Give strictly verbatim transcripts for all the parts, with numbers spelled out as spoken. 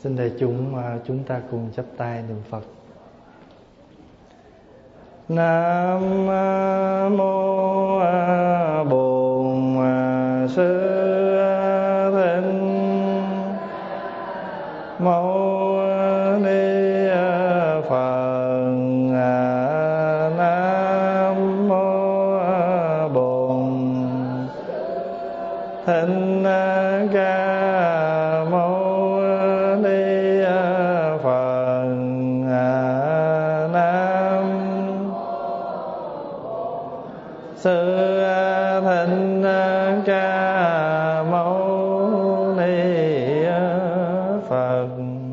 Xin đại chúng chúng ta cùng chắp tay niệm Phật. Nam mô Bổn Sư Thích Mâu Ni Phật. Nam mô Bổn Thích Ca Mâu Ni Phật. Nam Sư Thích Ca Mâu Ni Phật.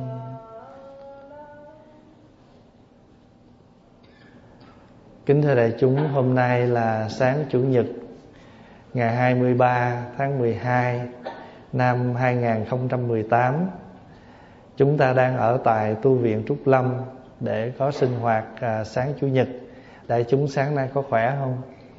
Kính thưa đại chúng, hôm nay là sáng Chủ nhật ngày hai mươi ba tháng mười hai năm hai nghìn không trăm mười tám. Chúng ta đang ở tại tu viện Trúc Lâm để có sinh hoạt à, sáng Chủ nhật. Đại chúng sáng nay có khỏe không?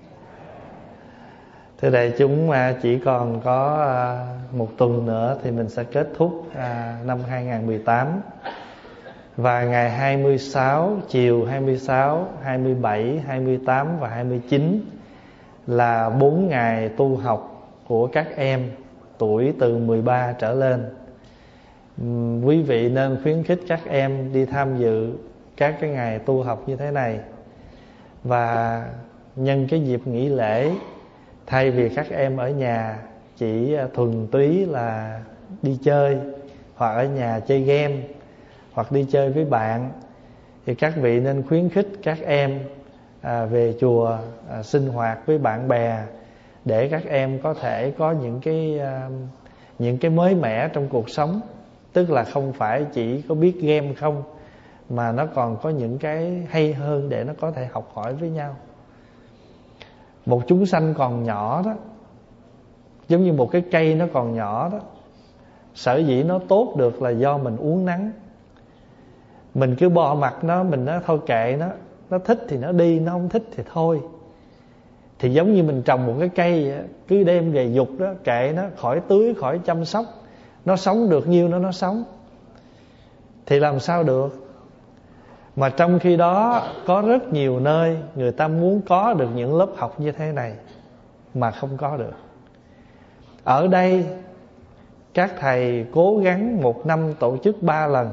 Thưa đại chúng, à, chỉ còn có à, một tuần nữa thì mình sẽ kết thúc à, năm hai nghìn không trăm mười tám. Và ngày hai mươi sáu, chiều hai mươi sáu, hai mươi bảy, hai mươi tám và hai mươi chín là bốn ngày tu học của các em tuổi từ mười ba trở lên. uhm, Quý vị nên khuyến khích các em đi tham dự các cái ngày tu học như thế này. Và nhân cái dịp nghỉ lễ, thay vì các em ở nhà chỉ thuần túy là đi chơi, hoặc ở nhà chơi game, hoặc đi chơi với bạn, thì các vị nên khuyến khích các em à, về chùa à, sinh hoạt với bạn bè, để các em có thể có những cái à, những cái mới mẻ trong cuộc sống. Tức là không phải chỉ có biết game không, mà nó còn có những cái hay hơn để nó có thể học hỏi với nhau. Một chúng sanh còn nhỏ đó, giống như một cái cây nó còn nhỏ đó, sở dĩ nó tốt được là do mình uốn nắng. Mình cứ bỏ mặt nó, mình nói thôi kệ nó, nó thích thì nó đi, nó không thích thì thôi. Thì giống như mình trồng một cái cây, cứ đem về dục đó, kệ nó, khỏi tưới, khỏi chăm sóc, nó sống được nhiêu nó nó sống, thì làm sao được. Mà trong khi đó có rất nhiều nơi người ta muốn có được những lớp học như thế này mà không có được. Ở đây các thầy cố gắng một năm tổ chức ba lần,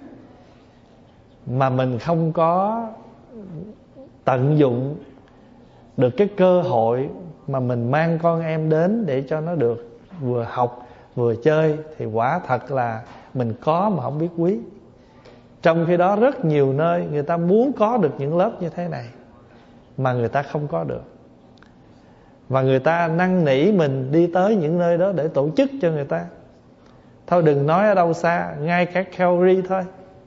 mà mình không có tận dụng được cái cơ hội mà mình mang con em đến để cho nó được vừa học vừa chơi, thì quả thật là mình có mà không biết quý. Trong khi đó rất nhiều nơi người ta muốn có được những lớp như thế này mà người ta không có được. Và người ta năn nỉ mình đi tới những nơi đó để tổ chức cho người ta. Thôi đừng nói ở đâu xa, ngay cả Calgary thôi.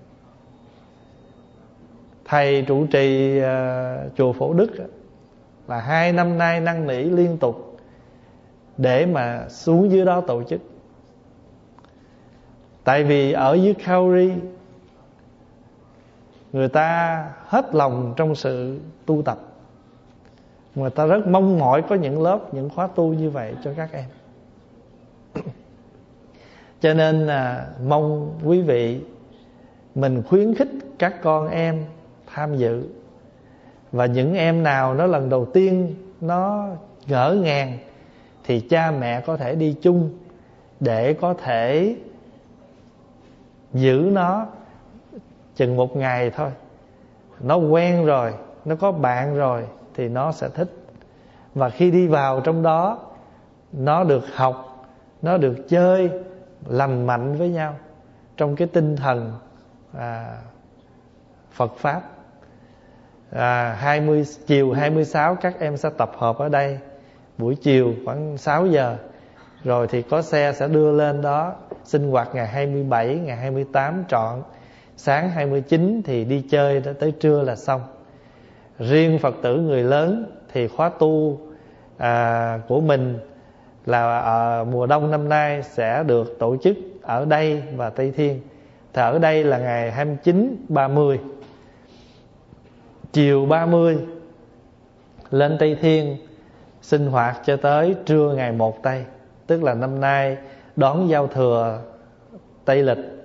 Thầy trụ trì uh, chùa Phổ Đức là hai năm nay năn nỉ liên tục để mà xuống dưới đó tổ chức. Tại vì ở dưới Calgary người ta hết lòng trong sự tu tập, người ta rất mong mỏi có những lớp, những khóa tu như vậy cho các em. Cho nên là mong quý vị mình khuyến khích các con em tham dự. Và những em nào nó lần đầu tiên nó ngỡ ngàng thì cha mẹ có thể đi chung để có thể giữ nó chừng một ngày thôi. Nó quen rồi, nó có bạn rồi thì nó sẽ thích. Và khi đi vào trong đó, nó được học, nó được chơi lành mạnh với nhau trong cái tinh thần à, Phật Pháp. à, hai mươi, chiều hai mươi sáu các em sẽ tập hợp ở đây buổi chiều khoảng sáu giờ. Rồi thì có xe sẽ đưa lên đó sinh hoạt ngày hai mươi bảy, ngày hai mươi tám trọn. Sáng hai mươi chín thì đi chơi tới trưa là xong. Riêng Phật tử người lớn thì khóa tu à, của mình là à, mùa đông năm nay sẽ được tổ chức ở đây và Tây Thiên. Thì ở đây là ngày hai mươi chín, ba mươi. Chiều ba mươi lên Tây Thiên sinh hoạt cho tới trưa ngày một Tây. Tức là năm nay đón giao thừa Tây lịch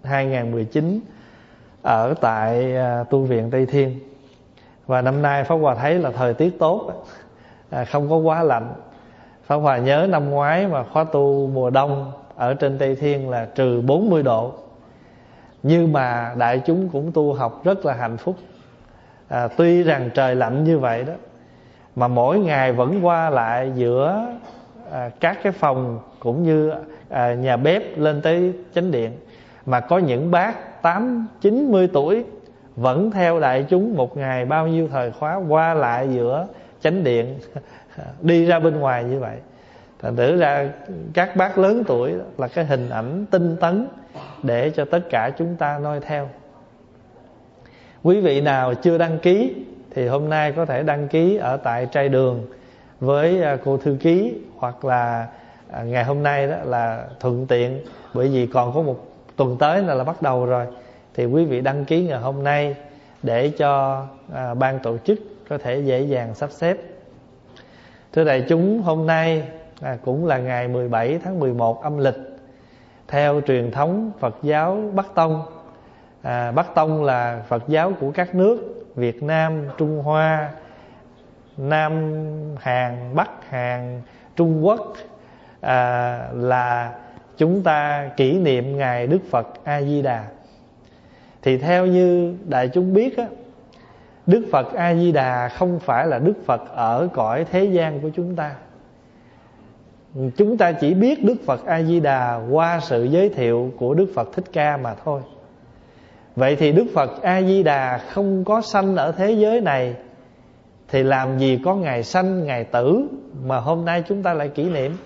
hai không một chín ở tại tu viện Tây Thiên. Và năm nay Pháp Hòa thấy là thời tiết tốt, không có quá lạnh. Pháp Hòa nhớ năm ngoái mà khóa tu mùa đông ở trên Tây Thiên là trừ bốn mươi độ. Nhưng mà đại chúng cũng tu học rất là hạnh phúc. à, Tuy rằng trời lạnh như vậy đó, mà mỗi ngày vẫn qua lại giữa à, các cái phòng cũng như à, nhà bếp lên tới chánh điện. Mà có những bác tám, chín mươi tuổi vẫn theo đại chúng một ngày bao nhiêu thời khóa qua lại giữa chánh điện đi ra bên ngoài như vậy. Thành thử ra các bác lớn tuổi là cái hình ảnh tinh tấn để cho tất cả chúng ta noi theo. Quý vị nào chưa đăng ký thì hôm nay có thể đăng ký ở tại trai đường với cô thư ký, hoặc là ngày hôm nay đó là thuận tiện, bởi vì còn có một tuần tới là, là bắt đầu rồi, thì quý vị đăng ký ngày hôm nay để cho à, ban tổ chức có thể dễ dàng sắp xếp. Thưa đại chúng, hôm nay à, cũng là ngày mười bảy tháng mười một âm lịch, theo truyền thống Phật giáo Bắc Tông. à, Bắc Tông là Phật giáo của các nước Việt Nam, Trung Hoa, Nam Hàn, Bắc Hàn, Trung Quốc. à, Là chúng ta kỷ niệm ngày Đức Phật A Di Đà. Thì theo như đại chúng biết á, Đức Phật A Di Đà không phải là Đức Phật ở cõi thế gian của chúng ta. Chúng ta chỉ biết Đức Phật A Di Đà qua sự giới thiệu của Đức Phật Thích Ca mà thôi. Vậy thì Đức Phật A Di Đà không có sanh ở thế giới này, thì làm gì có ngày sanh ngày tử mà hôm nay chúng ta lại kỷ niệm.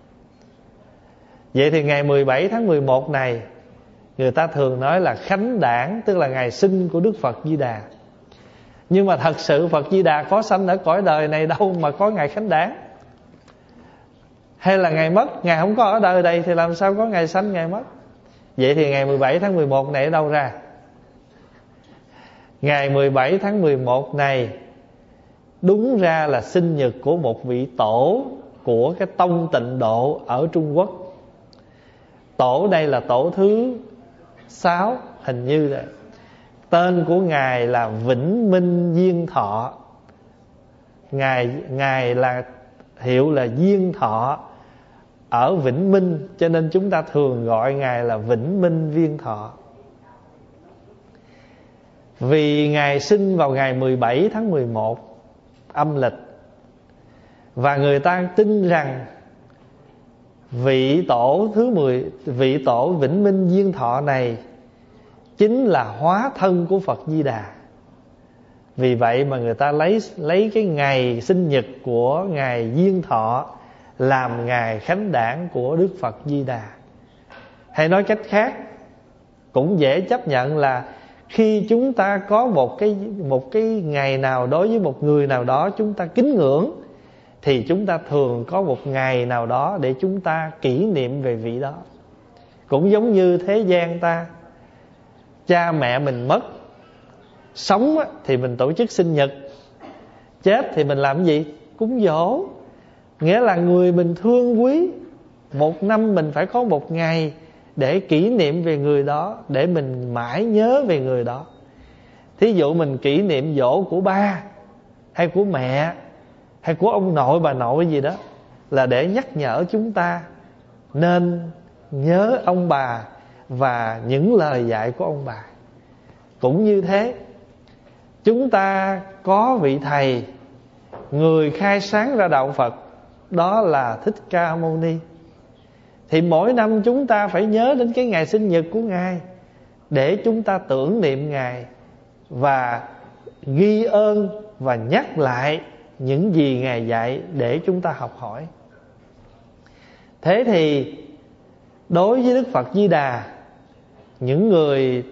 Vậy thì ngày mười bảy tháng mười một này, người ta thường nói là khánh đản, tức là ngày sinh của Đức Phật Di Đà. Nhưng mà thật sự Phật Di Đà có sanh ở cõi đời này đâu mà có ngày khánh đản. Hay là ngày mất, Ngài không có ở đời đây thì làm sao có ngày sanh ngày mất. Vậy thì ngày mười bảy tháng mười một này ở đâu ra? Ngày mười bảy tháng mười một này đúng ra là sinh nhật của một vị tổ của cái tông Tịnh Độ ở Trung Quốc. Tổ đây là tổ thứ sáu, hình như là tên của Ngài là Vĩnh Minh Diên Thọ. Ngài, Ngài là hiệu là Diên Thọ ở Vĩnh Minh, cho nên chúng ta thường gọi Ngài là Vĩnh Minh Viên Thọ. Vì Ngài sinh vào ngày mười bảy tháng mười một âm lịch, và người ta tin rằng vị tổ thứ mười, vị tổ Vĩnh Minh Diên Thọ này chính là hóa thân của Phật Di Đà. Vì vậy mà người ta lấy lấy cái ngày sinh nhật của Ngài Diên Thọ làm ngày khánh đản của Đức Phật Di Đà. Hay nói cách khác, cũng dễ chấp nhận là khi chúng ta có một cái một cái ngày nào đối với một người nào đó chúng ta kính ngưỡng, thì chúng ta thường có một ngày nào đó để chúng ta kỷ niệm về vị đó. Cũng giống như thế gian ta, cha mẹ mình mất, sống thì mình tổ chức sinh nhật, chết thì mình làm gì? Cúng dỗ. Nghĩa là người mình thương quý, một năm mình phải có một ngày để kỷ niệm về người đó, để mình mãi nhớ về người đó. Thí dụ mình kỷ niệm giỗ của ba, hay của mẹ, hay của ông nội bà nội gì đó, là để nhắc nhở chúng ta nên nhớ ông bà và những lời dạy của ông bà. Cũng như thế, chúng ta có vị thầy, người khai sáng ra đạo Phật, đó là Thích Ca Mâu Ni. Thì mỗi năm chúng ta phải nhớ đến cái ngày sinh nhật của Ngài, để chúng ta tưởng niệm Ngài và ghi ơn và nhắc lại những gì Ngài dạy để chúng ta học hỏi. Thế thì đối với Đức Phật Di Đà, những người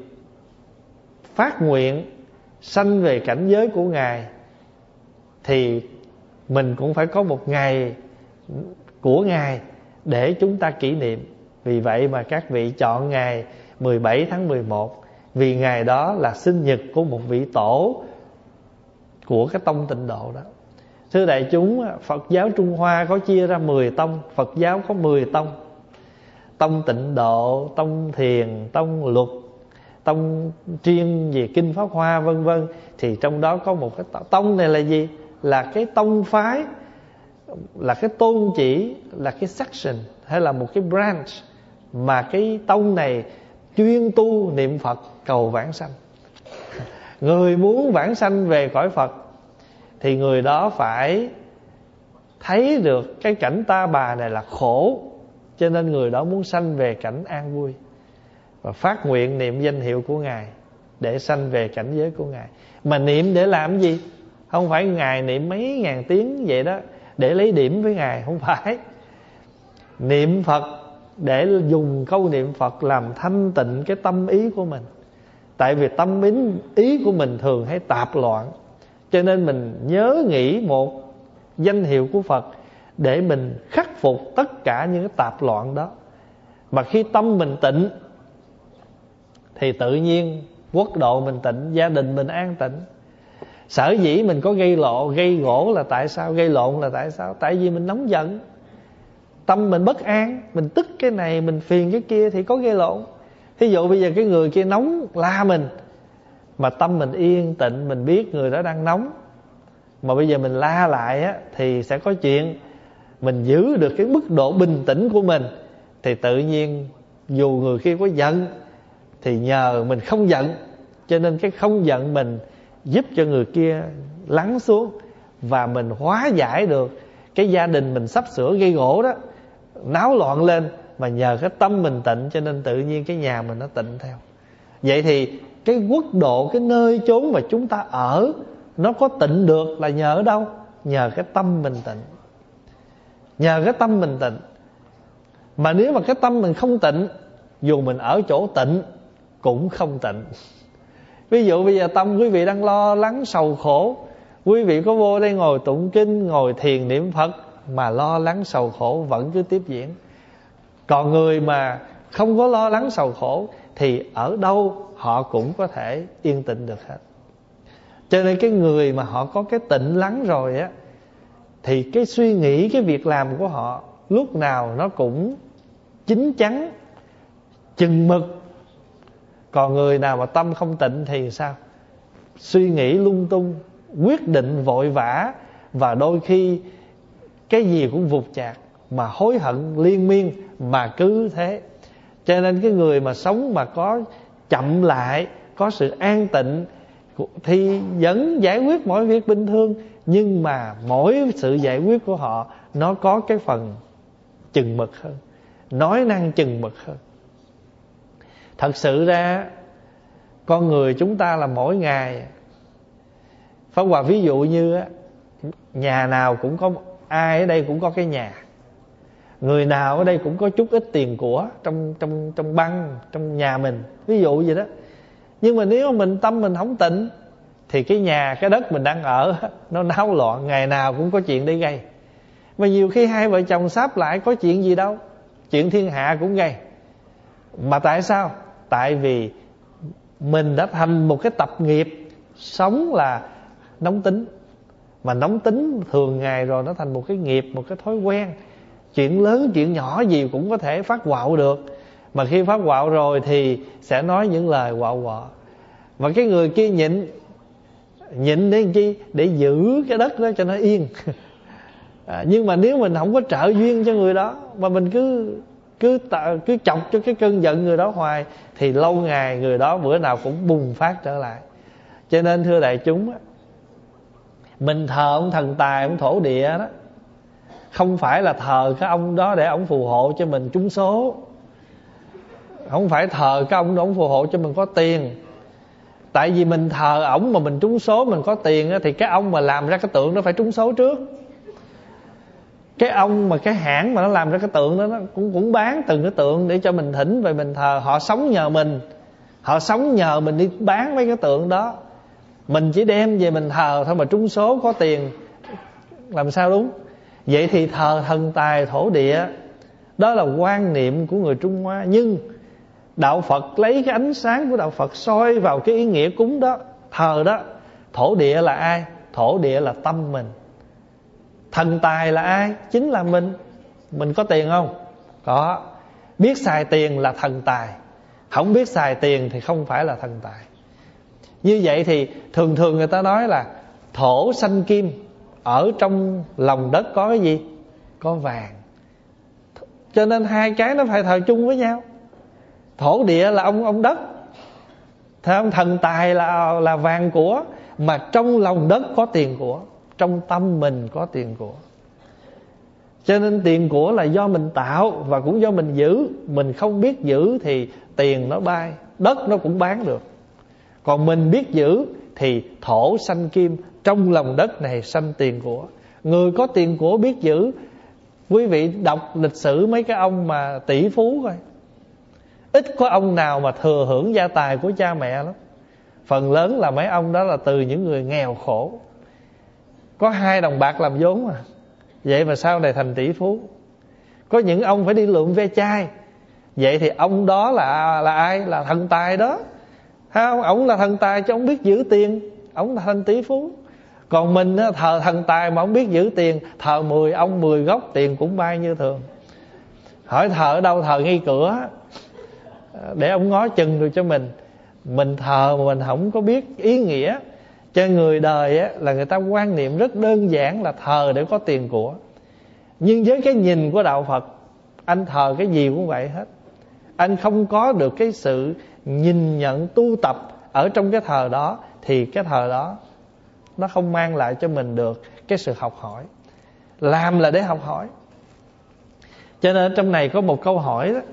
phát nguyện sanh về cảnh giới của Ngài, thì mình cũng phải có một ngày của Ngài để chúng ta kỷ niệm. Vì vậy mà các vị chọn ngày mười bảy tháng mười một, vì ngày đó là sinh nhật của một vị tổ của cái tông Tịnh Độ đó. Thưa đại chúng, Phật giáo Trung Hoa có chia ra mười tông. Phật giáo có mười tông: tông Tịnh Độ, tông Thiền, tông Luật, tông chuyên về kinh Pháp Hoa vân vân, thì trong đó có một cái tông này là gì? Là cái tông phái, là cái tôn chỉ, là cái section hay là một cái branch mà cái tông này chuyên tu niệm Phật cầu vãng sanh. Người muốn vãng sanh về cõi Phật thì người đó phải thấy được cái cảnh ta bà này là khổ, cho nên người đó muốn sanh về cảnh an vui và phát nguyện niệm danh hiệu của Ngài để sanh về cảnh giới của Ngài. Mà niệm để làm gì? Không phải Ngài niệm mấy ngàn tiếng vậy đó để lấy điểm với Ngài, không phải. Niệm Phật để dùng câu niệm Phật làm thanh tịnh cái tâm ý của mình. Tại vì tâm ý, ý của mình thường hay tạp loạn, cho nên mình nhớ nghĩ một danh hiệu của Phật để mình khắc phục tất cả những cái tạp loạn đó. Mà khi tâm mình tịnh thì tự nhiên quốc độ mình tịnh, gia đình mình an tịnh. Sở dĩ mình có gây lộ, gây gỗ là tại sao? Gây lộn là tại sao? Tại vì mình nóng giận, tâm mình bất an, mình tức cái này, mình phiền cái kia thì có gây lộn. Thí dụ bây giờ cái người kia nóng la mình, mà tâm mình yên tịnh, mình biết người đó đang nóng, mà bây giờ mình la lại á, thì sẽ có chuyện. Mình giữ được cái mức độ bình tĩnh của mình thì tự nhiên dù người kia có giận thì nhờ mình không giận, cho nên cái không giận mình giúp cho người kia lắng xuống, và mình hóa giải được cái gia đình mình sắp sửa gây gỗ đó, náo loạn lên. Mà nhờ cái tâm mình tịnh cho nên tự nhiên cái nhà mình nó tịnh theo. Vậy thì cái quốc độ, cái nơi chốn mà chúng ta ở, nó có tịnh được là nhờ ở đâu? Nhờ cái tâm mình tịnh. Nhờ cái tâm mình tịnh. Mà nếu mà cái tâm mình không tịnh, dù mình ở chỗ tịnh cũng không tịnh. Ví dụ bây giờ tâm quý vị đang lo lắng sầu khổ, quý vị có vô đây ngồi tụng kinh, ngồi thiền niệm Phật mà lo lắng sầu khổ vẫn cứ tiếp diễn. Còn người mà không có lo lắng sầu khổ thì ở đâu họ cũng có thể yên tĩnh được hết. Cho nên cái người mà họ có cái tịnh lắng rồi á, thì cái suy nghĩ, cái việc làm của họ lúc nào nó cũng chín chắn, chừng mực. Còn người nào mà tâm không tịnh thì sao? Suy nghĩ lung tung, quyết định vội vã, và đôi khi cái gì cũng vụt chạc, mà hối hận liên miên, mà cứ thế. Cho nên cái người mà sống mà có chậm lại, có sự an tịnh thì vẫn giải quyết mọi việc bình thường, nhưng mà mỗi sự giải quyết của họ nó có cái phần chừng mực hơn, nói năng chừng mực hơn. Thật sự ra con người chúng ta là mỗi ngày, Pháp Hòa ví dụ như á, nhà nào cũng có, ai ở đây cũng có cái nhà, người nào ở đây cũng có chút ít tiền của trong trong trong băng trong nhà mình, ví dụ vậy đó. Nhưng mà nếu mà mình tâm mình không tịnh thì cái nhà, cái đất mình đang ở nó náo loạn, ngày nào cũng có chuyện để gây. Mà nhiều khi hai vợ chồng sáp lại có chuyện gì đâu, chuyện thiên hạ cũng gây. Mà tại sao? Tại vì mình đã thành một cái tập nghiệp sống là nóng tính. Mà nóng tính thường ngày rồi nó thành một cái nghiệp, một cái thói quen. Chuyện lớn, chuyện nhỏ gì cũng có thể phát quạo được. Mà khi phát quạo rồi thì sẽ nói những lời quạo quọ. Mà cái người kia nhịn, nhịn để làm chi? Để giữ cái đất đó cho nó yên. à, Nhưng mà nếu mình không có trợ duyên cho người đó, mà mình cứ Cứ, tạo, cứ chọc cho cái cơn giận người đó hoài, thì lâu ngày người đó bữa nào cũng bùng phát trở lại. Cho nên thưa đại chúng, mình thờ ông thần tài, ông thổ địa đó, không phải là thờ cái ông đó để ông phù hộ cho mình trúng số, không phải thờ cái ông đó ông phù hộ cho mình có tiền. Tại vì mình thờ ổng mà mình trúng số, mình có tiền thì cái ông mà làm ra cái tượng đó phải trúng số trước. Cái ông mà cái hãng mà nó làm ra cái tượng đó, nó cũng cũng bán từng cái tượng để cho mình thỉnh về mình thờ. Họ sống nhờ mình, họ sống nhờ mình đi bán mấy cái tượng đó. Mình chỉ đem về mình thờ thôi, mà trúng số có tiền làm sao đúng? Vậy thì thờ thần tài thổ địa, đó là quan niệm của người Trung Hoa. Nhưng đạo Phật lấy cái ánh sáng của đạo Phật soi vào cái ý nghĩa cúng đó, thờ đó. Thổ địa là ai? Thổ địa là tâm mình. Thần tài là ai? Chính là mình. Mình có tiền không? Có. Biết xài tiền là thần tài. Không biết xài tiền thì không phải là thần tài. Như vậy thì thường thường người ta nói là thổ sanh kim, ở trong lòng đất có cái gì? Có vàng. Cho nên hai cái nó phải thờ chung với nhau. Thổ địa là ông ông đất, thần tài là là vàng của. Mà trong lòng đất có tiền của, trong tâm mình có tiền của. Cho nên tiền của là do mình tạo và cũng do mình giữ. Mình không biết giữ thì tiền nó bay, đất nó cũng bán được. Còn mình biết giữ thì thổ sanh kim, trong lòng đất này sanh tiền của. Người có tiền của biết giữ, quý vị đọc lịch sử mấy cái ông mà tỷ phú coi, ít có ông nào mà thừa hưởng gia tài của cha mẹ lắm. Phần lớn là mấy ông đó là từ những người nghèo khổ, có hai đồng bạc làm vốn mà. Vậy mà sau này thành tỷ phú. Có những ông phải đi lượm ve chai. Vậy thì ông đó là là ai? Là thần tài đó. Không, ông là thần tài chứ ông biết giữ tiền, ông là thành tỷ phú. Còn mình thờ thần tài mà ông biết giữ tiền, thờ mười ông mười gốc tiền cũng bay như thường. Hỏi thờ ở đâu? Thờ ngay cửa, để ông ngó chừng rồi cho mình. Mình thờ mà mình không có biết ý nghĩa. Cho người đời á, là người ta quan niệm rất đơn giản là thờ để có tiền của. Nhưng với cái nhìn của đạo Phật, anh thờ cái gì cũng vậy hết. Anh không có được cái sự nhìn nhận tu tập ở trong cái thờ đó, thì cái thờ đó nó không mang lại cho mình được cái sự học hỏi. Làm là để học hỏi. Cho nên trong này có một câu hỏi đó.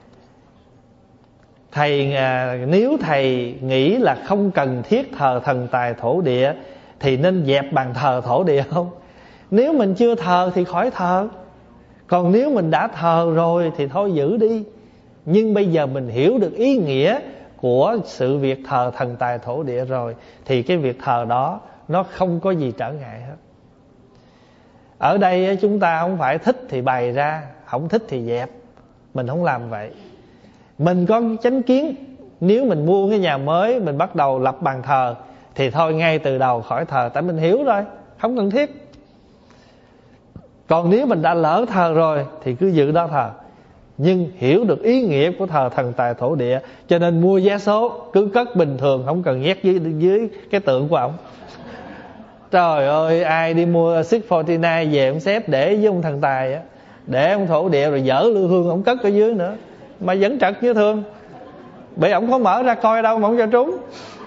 Thầy, nếu thầy nghĩ là không cần thiết thờ thần tài thổ địa thì nên dẹp bàn thờ thổ địa không? Nếu mình chưa thờ thì khỏi thờ. Còn nếu mình đã thờ rồi thì thôi giữ đi. Nhưng bây giờ mình hiểu được ý nghĩa của sự việc thờ thần tài thổ địa rồi, thì cái việc thờ đó nó không có gì trở ngại hết. Ở đây chúng ta không phải thích thì bày ra, không thích thì dẹp. Mình không làm vậy. Mình có chánh kiến. Nếu mình mua cái nhà mới, mình bắt đầu lập bàn thờ, thì thôi ngay từ đầu khỏi thờ. Tại mình hiểu rồi, không cần thiết. Còn nếu mình đã lỡ thờ rồi thì cứ giữ đó thờ. Nhưng hiểu được ý nghĩa của thờ thần tài thổ địa, cho nên mua vé số cứ cất bình thường, không cần nhét dưới, dưới cái tượng của ổng. Trời ơi, ai đi mua Six bốn chín về ông xếp để với ông thần tài á, để ông thổ địa rồi dở lư hương ông cất ở dưới nữa, mà vẫn trật như thường. Bởi ổng có mở ra coi đâu mà ổng cho trúng.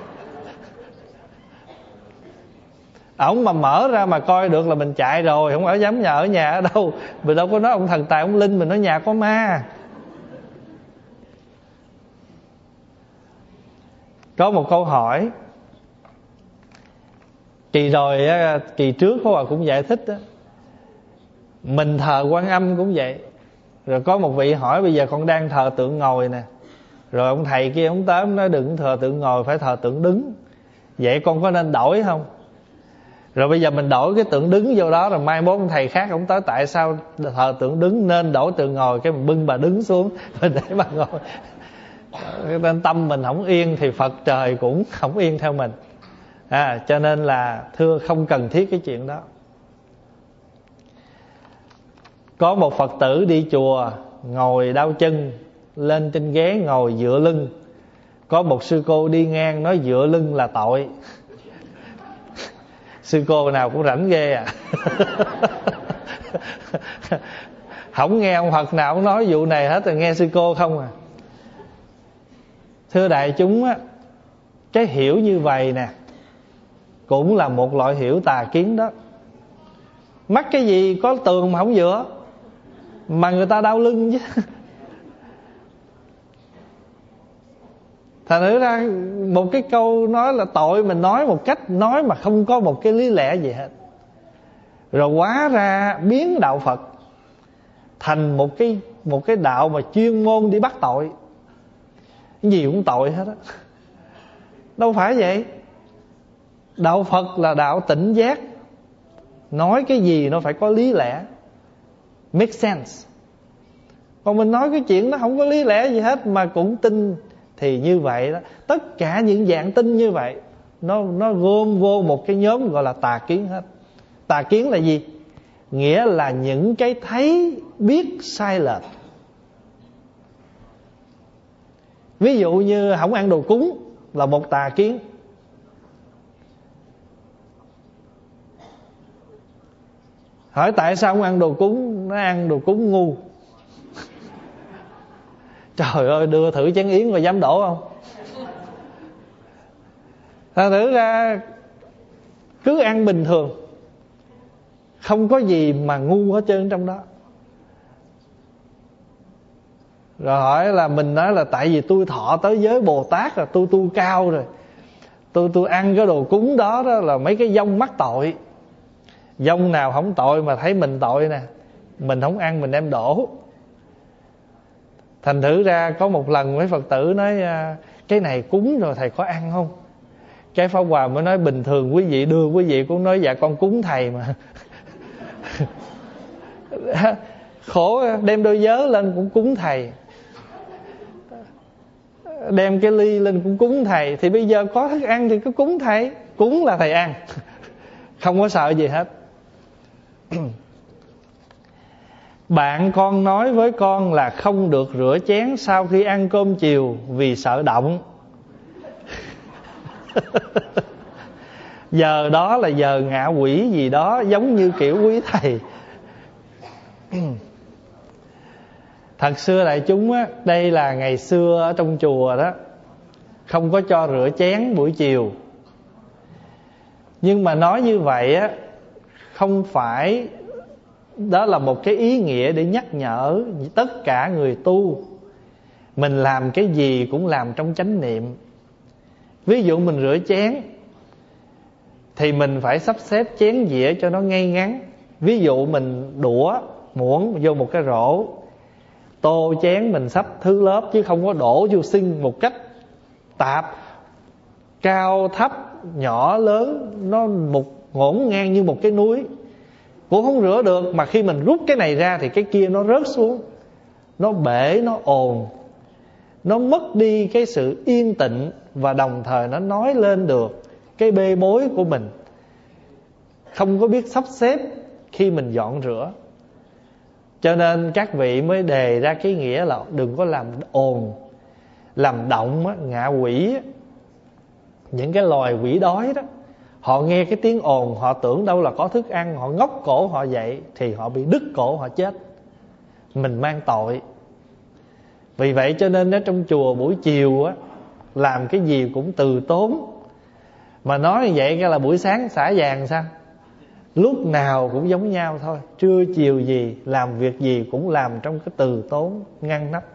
Ổng mà mở ra mà coi được là mình chạy rồi, không ở dám nhà ở nhà ở đâu. Mình đâu có nói ông thần tài ông linh, mình nói nhà có ma. Có một câu hỏi kỳ rồi kỳ trước Pháp Hòa cũng giải thích đó. Mình thờ Quan Âm cũng vậy. Rồi có một vị hỏi bây giờ con đang thờ tượng ngồi nè, rồi ông thầy kia ông tới ông nói đừng thờ tượng ngồi, phải thờ tượng đứng. Vậy con có nên đổi không? Rồi bây giờ mình đổi cái tượng đứng vô đó, rồi mai mốt ông thầy khác ông tới tại sao thờ tượng đứng nên đổi tượng ngồi, cái mình bưng bà đứng xuống mình để bà ngồi. Nên tâm mình không yên thì Phật trời cũng không yên theo mình. À, cho nên là thưa không cần thiết cái chuyện đó. Có một Phật tử đi chùa ngồi đau chân, lên trên ghế ngồi dựa lưng. Có một sư cô đi ngang nói dựa lưng là tội. Sư cô nào cũng rảnh ghê à. Không nghe ông Phật nào cũng nói vụ này hết, rồi nghe sư cô không à. Thưa đại chúng á, cái hiểu như vậy nè cũng là một loại hiểu tà kiến đó. Mắc cái gì có tường mà không dựa, mà người ta đau lưng chứ. Thành thử ra một cái câu nói là tội, mình nói một cách nói mà không có một cái lý lẽ gì hết. Rồi hóa ra biến đạo Phật thành một cái một cái đạo mà chuyên môn đi bắt tội. Cái gì cũng tội hết á. Đâu phải vậy. Đạo Phật là đạo tỉnh giác. Nói cái gì nó phải có lý lẽ, make sense. Còn mình nói cái chuyện nó không có lý lẽ gì hết mà cũng tin, thì như vậy đó, tất cả những dạng tin như vậy nó nó gom vô một cái nhóm gọi là tà kiến hết. Tà kiến là gì? Nghĩa là những cái thấy biết sai lệch. Ví dụ như không ăn đồ cúng là một tà kiến. Hỏi tại sao không ăn đồ cúng? Nó ăn đồ cúng ngu. Trời ơi, đưa thử chén yến rồi dám đổ không? Thật thử ra cứ ăn bình thường, không có gì mà ngu hết trơn trong đó. Rồi hỏi là mình nói là tại vì tôi thọ tới giới Bồ Tát là tôi tu cao rồi, Tôi tôi ăn cái đồ cúng đó, đó là mấy cái dông mắc tội. Dông nào không tội mà thấy mình tội nè, mình không ăn mình đem đổ. Thành thử ra có một lần mấy Phật tử nói cái này cúng rồi thầy có ăn không? Cái Pháp Hòa mới nói bình thường quý vị đưa, quý vị cũng nói dạ con cúng thầy mà. Khổ, đem đôi vớ lên cũng cúng thầy, đem cái ly lên cũng cúng thầy. Thì bây giờ có thức ăn thì cứ cúng thầy, cúng là thầy ăn. Không có sợ gì hết. Bạn con nói với con là không được rửa chén sau khi ăn cơm chiều vì sợ động. Giờ đó là giờ ngạ quỷ gì đó, giống như kiểu quý thầy. Thật xưa đại chúng á, đây là ngày xưa ở trong chùa đó, không có cho rửa chén buổi chiều. Nhưng mà nói như vậy á, không phải đó là một cái ý nghĩa để nhắc nhở tất cả người tu mình làm cái gì cũng làm trong chánh niệm. Ví dụ mình rửa chén thì mình phải sắp xếp chén dĩa cho nó ngay ngắn. Ví dụ mình đũa muỗng vô một cái rổ, tô chén mình sắp thứ lớp, chứ không có đổ vô sinh một cách tạp, cao thấp nhỏ lớn, nó một ngổn ngang như một cái núi, cũng không rửa được. Mà khi mình rút cái này ra thì cái kia nó rớt xuống, nó bể, nó ồn, nó mất đi cái sự yên tĩnh, và đồng thời nó nói lên được cái bê bối của mình, không có biết sắp xếp khi mình dọn rửa. Cho nên các vị mới đề ra cái nghĩa là đừng có làm ồn, làm động á, ngạ quỷ á. Những cái loài quỷ đói đó, họ nghe cái tiếng ồn, họ tưởng đâu là có thức ăn, họ ngóc cổ họ dậy thì họ bị đứt cổ, họ chết. Mình mang tội. Vì vậy cho nên ở trong chùa buổi chiều á, làm cái gì cũng từ tốn. Mà nói như vậy cái là buổi sáng xả vàng sao? Lúc nào cũng giống nhau thôi. Trưa chiều gì, làm việc gì cũng làm trong cái từ tốn ngăn nắp.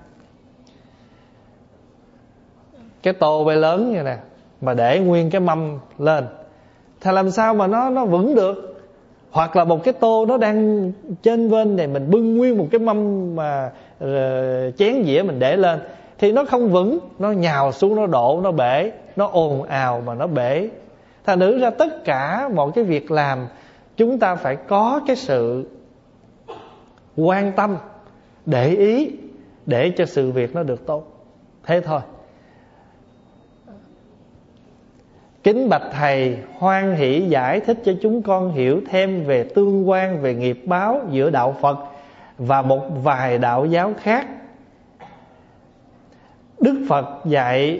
Cái tô bê lớn như nè, mà để nguyên cái mâm lên thì làm sao mà nó nó vững được. Hoặc là một cái tô nó đang trên bên này, mình bưng nguyên một cái mâm mà uh, chén dĩa mình để lên thì nó không vững, nó nhào xuống, nó đổ, nó bể, nó ồn ào mà nó bể. Thành thử ra tất cả mọi cái việc làm chúng ta phải có cái sự quan tâm, để ý, để cho sự việc nó được tốt. Thế thôi. Kính bạch thầy, hoan hỷ giải thích cho chúng con hiểu thêm về tương quan, về nghiệp báo giữa đạo Phật và một vài đạo giáo khác. Đức Phật dạy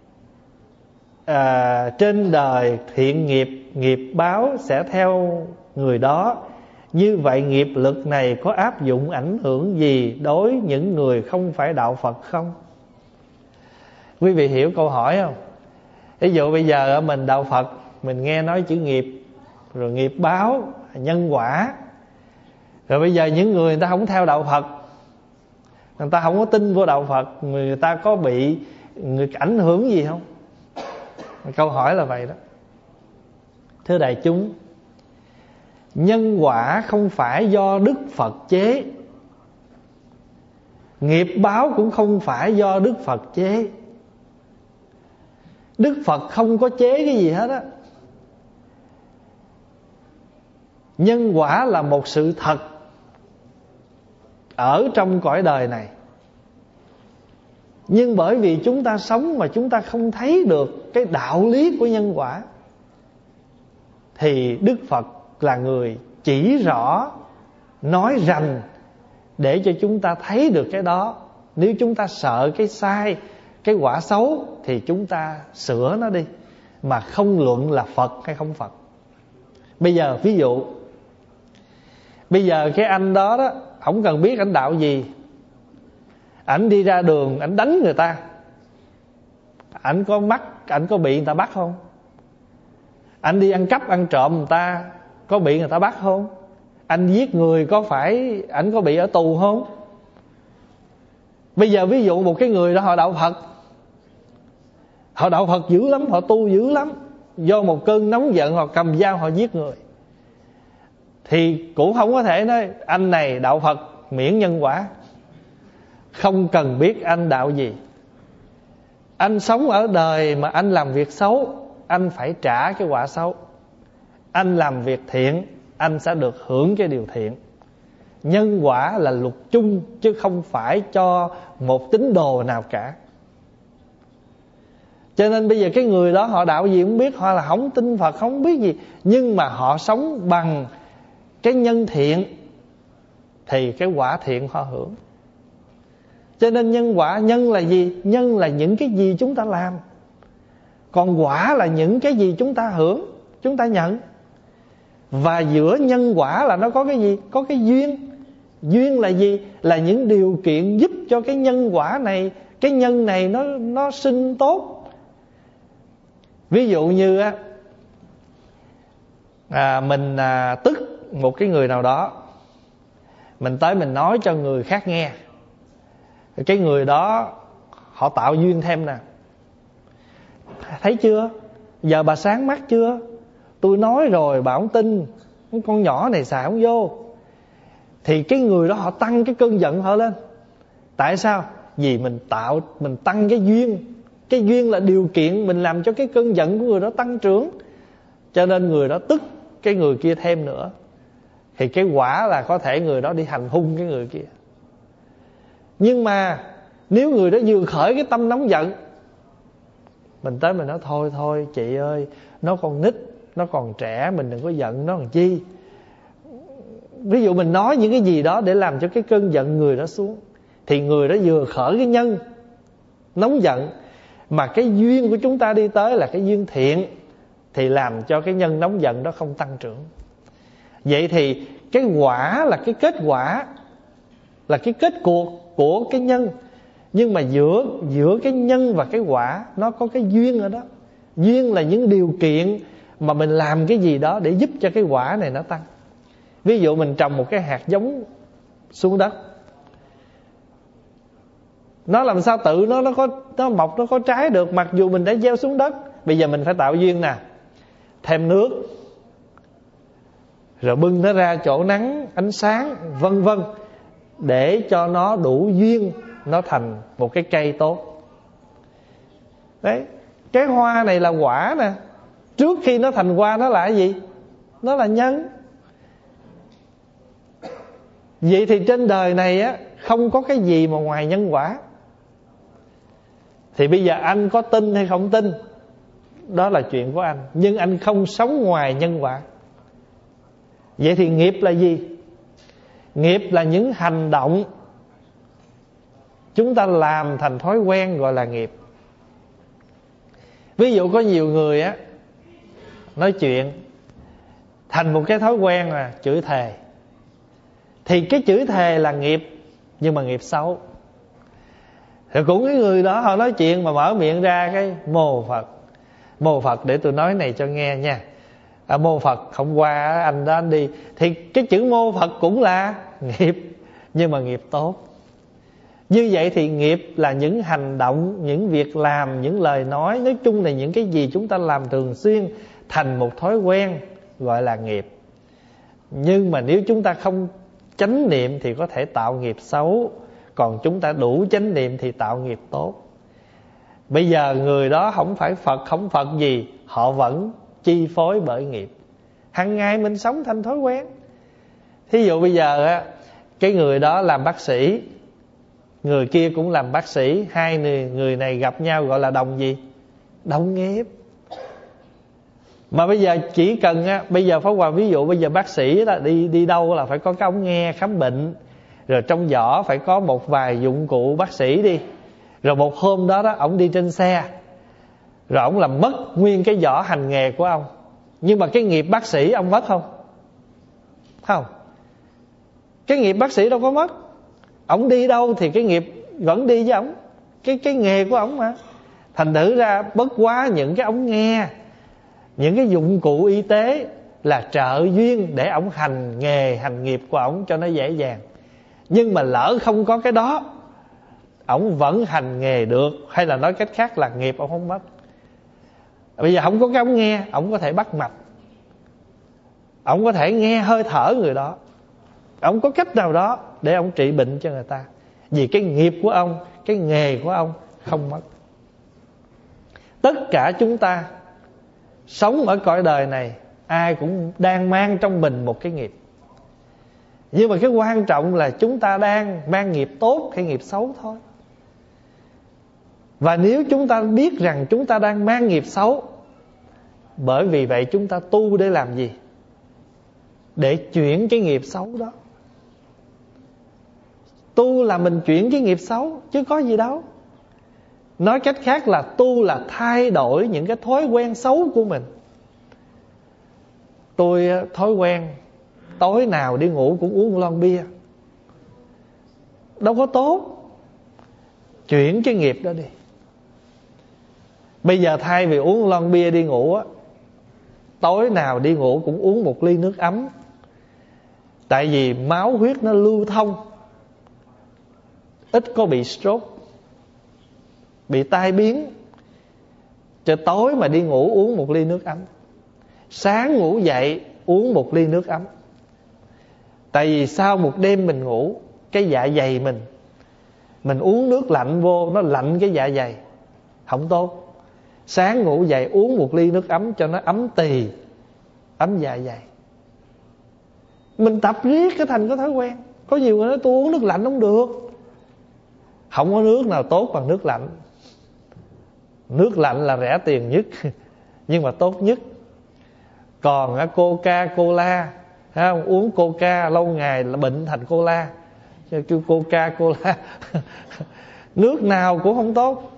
à, trên đời thiện nghiệp, nghiệp báo sẽ theo người đó. Như vậy nghiệp lực này có áp dụng ảnh hưởng gì đối những người không phải đạo Phật không? Quý vị hiểu câu hỏi không? Ví dụ bây giờ mình đạo Phật, mình nghe nói chữ nghiệp, rồi nghiệp báo, nhân quả. Rồi bây giờ những người người ta không theo đạo Phật, người ta không có tin vô đạo Phật, người ta có bị người ảnh hưởng gì không? Câu hỏi là vậy đó. Thưa đại chúng, nhân quả không phải do Đức Phật chế, nghiệp báo cũng không phải do Đức Phật chế. Đức Phật không có chế cái gì hết á. Nhân quả là một sự thật ở trong cõi đời này. Nhưng bởi vì chúng ta sống mà chúng ta không thấy được cái đạo lý của nhân quả, thì Đức Phật là người chỉ rõ, nói rành để cho chúng ta thấy được cái đó. Nếu chúng ta sợ cái sai, cái quả xấu thì chúng ta sửa nó đi, mà không luận là Phật hay không Phật. Bây giờ ví dụ, bây giờ cái anh đó đó, không cần biết anh đạo gì, ảnh đi ra đường ảnh đánh người ta, ảnh có mắc, ảnh có bị người ta bắt không? Anh đi ăn cắp ăn trộm người ta, có bị người ta bắt không? Anh giết người có phải ảnh có bị ở tù không? Bây giờ ví dụ một cái người đó họ đạo Phật, họ đạo Phật dữ lắm, họ tu dữ lắm, do một cơn nóng giận họ cầm dao họ giết người, thì cũng không có thể nói anh này đạo Phật miễn nhân quả. Không cần biết anh đạo gì, anh sống ở đời mà anh làm việc xấu, anh phải trả cái quả xấu. Anh làm việc thiện, anh sẽ được hưởng cái điều thiện. Nhân quả là luật chung, chứ không phải cho một tín đồ nào cả. Cho nên bây giờ cái người đó họ đạo gì cũng biết, họ là không tin Phật, không biết gì, nhưng mà họ sống bằng cái nhân thiện, thì cái quả thiện họ hưởng. Cho nên nhân quả, nhân là gì? Nhân là những cái gì chúng ta làm, còn quả là những cái gì chúng ta hưởng, chúng ta nhận. Và giữa nhân quả là nó có cái gì? Có cái duyên. Duyên là gì? Là những điều kiện giúp cho cái nhân quả này, cái nhân này nó, nó sinh tốt. Ví dụ như á, à, mình à, tức một cái người nào đó, mình tới mình nói cho người khác nghe, cái người đó họ tạo duyên thêm nè. Thấy chưa? Giờ bà sáng mắt chưa? Tôi nói rồi bà không tin, con nhỏ này xài không vô. Thì cái người đó họ tăng cái cơn giận họ lên. Tại sao? Vì mình tạo, mình tăng cái duyên. Cái duyên là điều kiện mình làm cho cái cơn giận của người đó tăng trưởng. Cho nên người đó tức cái người kia thêm nữa. Thì cái quả là có thể người đó đi hành hung cái người kia. Nhưng mà nếu người đó vừa khởi cái tâm nóng giận, mình tới mình nói thôi thôi chị ơi, nó còn nít, nó còn trẻ, mình đừng có giận nó làm chi. Ví dụ mình nói những cái gì đó để làm cho cái cơn giận người đó xuống, thì người đó vừa khởi cái nhân nóng giận, mà cái duyên của chúng ta đi tới là cái duyên thiện, thì làm cho cái nhân nóng giận đó không tăng trưởng. Vậy thì cái quả là cái kết quả, là cái kết cuộc của cái nhân. Nhưng mà giữa, giữa cái nhân và cái quả nó có cái duyên ở đó. Duyên là những điều kiện mà mình làm cái gì đó để giúp cho cái quả này nó tăng. Ví dụ mình trồng một cái hạt giống xuống đất, nó làm sao tự nó nó có nó mọc, nó có trái được, mặc dù mình đã gieo xuống đất. Bây giờ mình phải tạo duyên nè, thêm nước, rồi bưng nó ra chỗ nắng, ánh sáng, vân vân, để cho nó đủ duyên, nó thành một cái cây tốt. Đấy, cái hoa này là quả nè. Trước khi nó thành hoa nó là cái gì? Nó là nhân. Vậy thì trên đời này á, không có cái gì mà ngoài nhân quả. Thì bây giờ anh có tin hay không tin, đó là chuyện của anh, nhưng anh không sống ngoài nhân quả. Vậy thì nghiệp là gì? Nghiệp là những hành động chúng ta làm thành thói quen, gọi là nghiệp. Ví dụ có nhiều người á, nói chuyện thành một cái thói quen là chửi thề. Thì cái chửi thề là nghiệp, nhưng mà nghiệp xấu. Rồi cũng cái người đó họ nói chuyện mà mở miệng ra cái mô Phật. Mô Phật, để tôi nói này cho nghe nha. À, mô Phật, hôm qua anh đó anh đi. Thì cái chữ mô Phật cũng là nghiệp, nhưng mà nghiệp tốt. Như vậy thì nghiệp là những hành động, những việc làm, những lời nói, nói chung là những cái gì chúng ta làm thường xuyên thành một thói quen, gọi là nghiệp. Nhưng mà nếu chúng ta không chánh niệm thì có thể tạo nghiệp xấu, còn chúng ta đủ chánh niệm thì tạo nghiệp tốt. Bây giờ người đó không phải Phật, không Phật gì, họ vẫn chi phối bởi nghiệp. Hằng ngày mình sống thành thói quen. Thí dụ bây giờ á, cái người đó làm bác sĩ, người kia cũng làm bác sĩ, hai người, người này gặp nhau gọi là đồng gì? Đồng nghiệp. Mà bây giờ chỉ cần á, bây giờ Pháp Hòa ví dụ bây giờ bác sĩ là đi đi đâu là phải có cái ống nghe khám bệnh, rồi trong giỏ phải có một vài dụng cụ bác sĩ đi, Rồi một hôm đó đó, ổng đi trên xe, rồi ổng làm mất nguyên cái vỏ hành nghề của ông. Nhưng mà cái nghiệp bác sĩ ông mất không? Không. Cái nghiệp bác sĩ đâu có mất. Ổng đi đâu thì cái nghiệp vẫn đi với ổng, Cái, cái nghề của ổng mà. Thành thử ra bất quá những cái ống nghe, những cái dụng cụ y tế là trợ duyên để ổng hành nghề, hành nghiệp của ổng cho nó dễ dàng. Nhưng mà lỡ không có cái đó, ổng vẫn hành nghề được. Hay là nói cách khác là nghiệp ổng không mất. Bây giờ không có cái ống nghe, ổng có thể bắt mạch, ổng có thể nghe hơi thở người đó, ổng có cách nào đó để ổng trị bệnh cho người ta. Vì cái nghiệp của ông, cái nghề của ông không mất. Tất cả chúng ta sống ở cõi đời này, ai cũng đang mang trong mình một cái nghiệp. Nhưng mà cái quan trọng là chúng ta đang mang nghiệp tốt hay nghiệp xấu thôi. Và nếu chúng ta biết rằng chúng ta đang mang nghiệp xấu, bởi vì vậy chúng ta tu để làm gì? Để chuyển cái nghiệp xấu đó. Tu là mình chuyển cái nghiệp xấu, chứ có gì đâu. Nói cách khác là tu là thay đổi những cái thói quen xấu của mình. Tôi thói quen tối nào đi ngủ cũng uống một lon bia, đâu có tốt. Chuyển cái nghiệp đó đi. Bây giờ thay vì uống một lon bia đi ngủ á, tối nào đi ngủ cũng uống một ly nước ấm. Tại vì máu huyết nó lưu thông, ít có bị stroke, bị tai biến. Cho tối mà đi ngủ uống một ly nước ấm, sáng ngủ dậy uống một ly nước ấm. Tại vì sau một đêm mình ngủ, cái dạ dày mình, mình uống nước lạnh vô, nó lạnh cái dạ dày, không tốt. Sáng ngủ dậy uống một ly nước ấm cho nó ấm tỳ, ấm dạ dày. Mình tập riết cái thành cái thói quen. Có nhiều người nói tôi uống nước lạnh không được. Không có nước nào tốt bằng nước lạnh. Nước lạnh là rẻ tiền nhất, nhưng mà tốt nhất. Còn Coca-Cola, uống Coca lâu ngày là bệnh thành cola, kêu Coca-Cola. Nước nào cũng không tốt.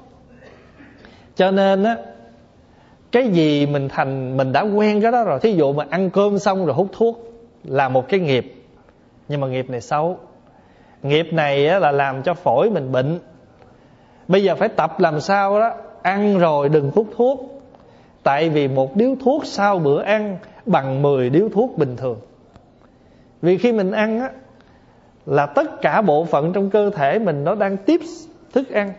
Cho nên á, cái gì mình thành mình đã quen cái đó rồi. Thí dụ mà ăn cơm xong rồi hút thuốc là một cái nghiệp, nhưng mà nghiệp này xấu. Nghiệp này á, là làm cho phổi mình bệnh. Bây giờ phải tập làm sao đó, ăn rồi đừng hút thuốc. Tại vì một điếu thuốc sau bữa ăn bằng mười điếu thuốc bình thường. Vì khi mình ăn á, là tất cả bộ phận trong cơ thể mình nó đang tiếp thức ăn,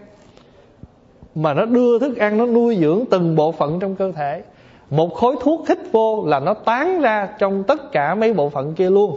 mà nó đưa thức ăn, nó nuôi dưỡng từng bộ phận trong cơ thể. Một khối thuốc hít vô là nó tán ra trong tất cả mấy bộ phận kia luôn.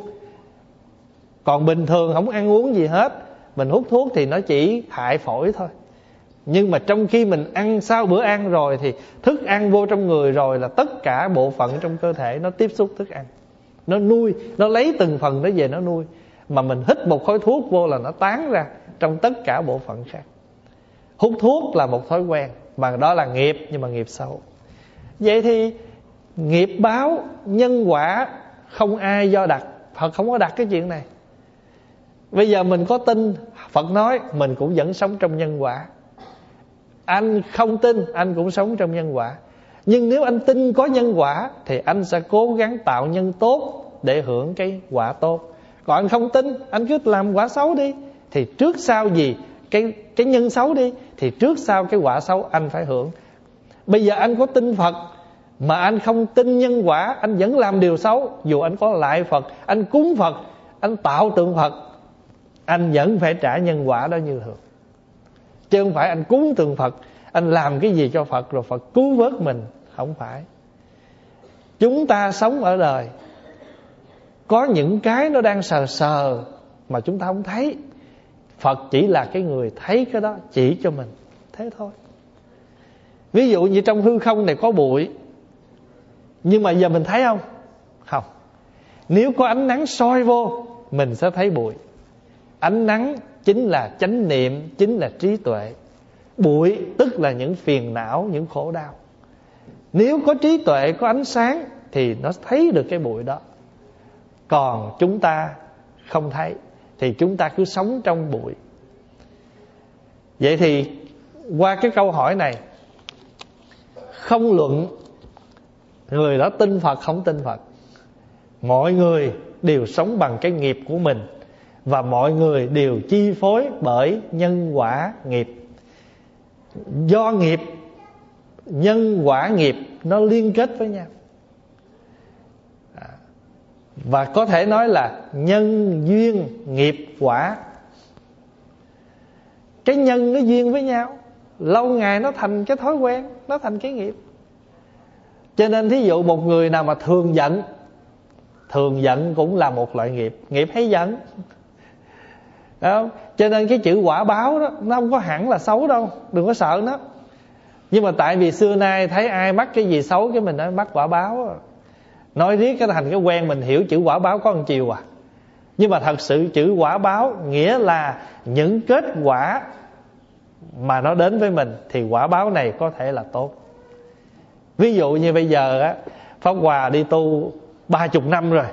Còn bình thường không ăn uống gì hết, mình hút thuốc thì nó chỉ hại phổi thôi. Nhưng mà trong khi mình ăn sau bữa ăn rồi, thì thức ăn vô trong người rồi là tất cả bộ phận trong cơ thể nó tiếp xúc thức ăn, nó nuôi, nó lấy từng phần đó về nó nuôi. Mà mình hít một khối thuốc vô là nó tán ra trong tất cả bộ phận khác. Hút thuốc là một thói quen, mà đó là nghiệp, nhưng mà nghiệp xấu. Vậy thì nghiệp báo, nhân quả không ai do đặt. Phật không có đặt cái chuyện này. Bây giờ mình có tin Phật nói, mình cũng vẫn sống trong nhân quả. Anh không tin, anh cũng sống trong nhân quả. Nhưng nếu anh tin có nhân quả, thì anh sẽ cố gắng tạo nhân tốt để hưởng cái quả tốt. Còn anh không tin, anh cứ làm quả xấu đi, thì trước sau gì Cái, cái nhân xấu đi, thì trước sau cái quả xấu anh phải hưởng. Bây giờ anh có tin Phật mà anh không tin nhân quả, anh vẫn làm điều xấu. Dù anh có lại Phật, anh cúng Phật, anh tạo tượng Phật, anh vẫn phải trả nhân quả đó như thường. Chứ không phải anh cúng tượng Phật, anh làm cái gì cho Phật rồi Phật cứu vớt mình. Không phải. Chúng ta sống ở đời, có những cái nó đang sờ sờ mà chúng ta không thấy. Phật chỉ là cái người thấy cái đó, chỉ cho mình. Thế thôi. Ví dụ như trong hư không này có bụi, nhưng mà giờ mình thấy không? Không. Nếu có ánh nắng soi vô, mình sẽ thấy bụi. Ánh nắng chính là chánh niệm, chính là trí tuệ. Bụi tức là những phiền não, những khổ đau. Nếu có trí tuệ, có ánh sáng, thì nó thấy được cái bụi đó. Còn chúng ta không thấy, thì chúng ta cứ sống trong bụi. Vậy thì qua cái câu hỏi này, không luận người đó tin Phật không tin Phật, mọi người đều sống bằng cái nghiệp của mình, và mọi người đều chi phối bởi nhân quả nghiệp. Do nghiệp, nhân quả nghiệp nó liên kết với nhau, và có thể nói là nhân duyên nghiệp quả. Cái nhân nó duyên với nhau, lâu ngày nó thành cái thói quen, nó thành cái nghiệp. Cho nên thí dụ một người nào mà thường giận, thường giận cũng là một loại nghiệp, nghiệp hay giận. Đó. Cho nên cái chữ quả báo đó, nó không có hẳn là xấu đâu, đừng có sợ nó. Nhưng mà tại vì xưa nay thấy ai mắc cái gì xấu, cái mình nói mắc quả báo. Nói riết cái thành cái quen, mình hiểu chữ quả báo có một chiều à. Nhưng mà thật sự chữ quả báo nghĩa là những kết quả mà nó đến với mình, thì quả báo này có thể là tốt. Ví dụ như bây giờ á, Pháp Hòa đi tu ba chục năm rồi,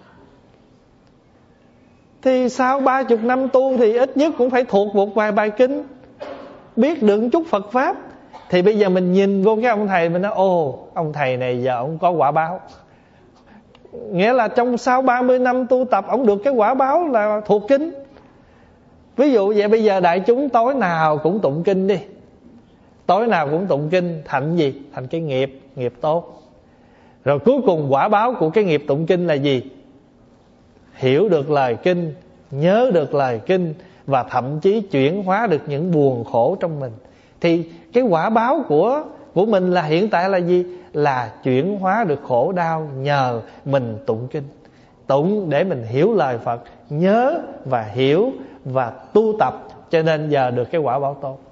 thì sau ba chục năm tu thì ít nhất cũng phải thuộc một vài bài kinh, biết được một chút Phật Pháp. Thì bây giờ mình nhìn vô cái ông thầy, mình nói ồ, ông thầy này giờ ông có quả báo. Nghĩa là trong sau ba mươi năm tu tập, ông được cái quả báo là thuộc kinh. Ví dụ vậy, bây giờ đại chúng tối nào cũng tụng kinh đi, tối nào cũng tụng kinh, thành gì? Thành cái nghiệp, nghiệp tốt. Rồi cuối cùng quả báo của cái nghiệp tụng kinh là gì? Hiểu được lời kinh, nhớ được lời kinh, và thậm chí chuyển hóa được những buồn khổ trong mình. Thì cái quả báo của, của mình là hiện tại là gì? Là chuyển hóa được khổ đau nhờ mình tụng kinh. Tụng để mình hiểu lời Phật, nhớ và hiểu và tu tập, cho nên giờ được cái quả báo tốt.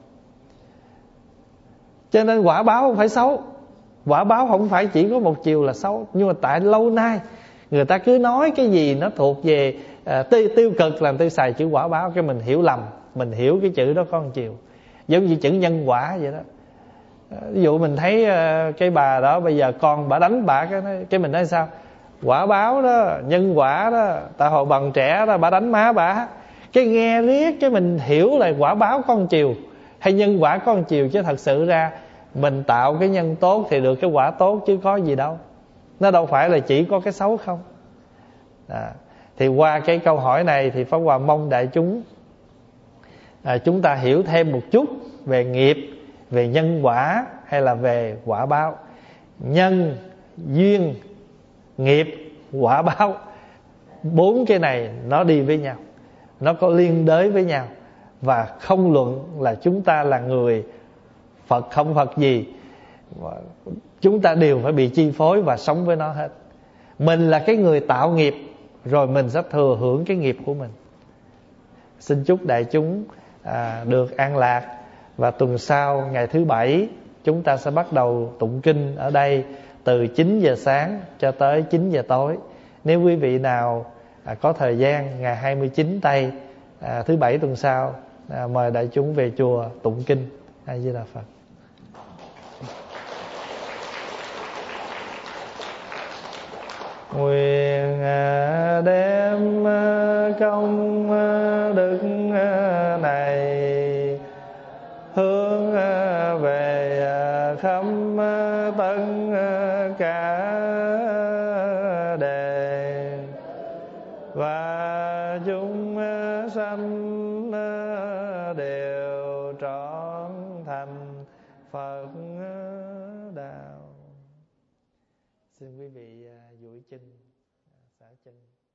Cho nên quả báo không phải xấu, quả báo không phải chỉ có một chiều là xấu. Nhưng mà tại lâu nay người ta cứ nói cái gì nó thuộc về uh, tiêu, tiêu cực, làm tôi xài chữ quả báo, cái mình hiểu lầm. Mình hiểu cái chữ đó có một chiều, giống như chữ nhân quả vậy đó. Ví dụ mình thấy uh, cái bà đó bây giờ con bà đánh bà, cái, cái mình nói sao? Quả báo đó, nhân quả đó. Tại hồi bằng trẻ đó bà đánh má bà, cái nghe riết cái mình hiểu là quả báo có một chiều hay nhân quả có một chiều. Chứ thật sự ra mình tạo cái nhân tốt thì được cái quả tốt, chứ có gì đâu. Nó đâu phải là chỉ có cái xấu không. À, thì qua cái câu hỏi này thì Pháp Hòa mong đại chúng à, chúng ta hiểu thêm một chút về nghiệp, về nhân quả hay là về quả báo. Nhân, duyên, nghiệp, quả báo, bốn cái này nó đi với nhau, nó có liên đới với nhau. Và không luận là chúng ta là người Phật không Phật gì, chúng ta đều phải bị chi phối và sống với nó hết. Mình là cái người tạo nghiệp, rồi mình sẽ thừa hưởng cái nghiệp của mình. Xin chúc đại chúng à, được an lạc. Và tuần sau ngày thứ bảy chúng ta sẽ bắt đầu tụng kinh ở đây từ chín giờ sáng cho tới chín giờ tối. Nếu quý vị nào à, có thời gian ngày hai mươi chín tây à, thứ bảy tuần sau, à, mời đại chúng về chùa tụng kinh. A Di Đà Phật. Nguyện đem công đức này hướng về khắp tất cả đề, và chúng sanh đều trọn thành Phật đạo. Xin quý vị duỗi chân, xả chân.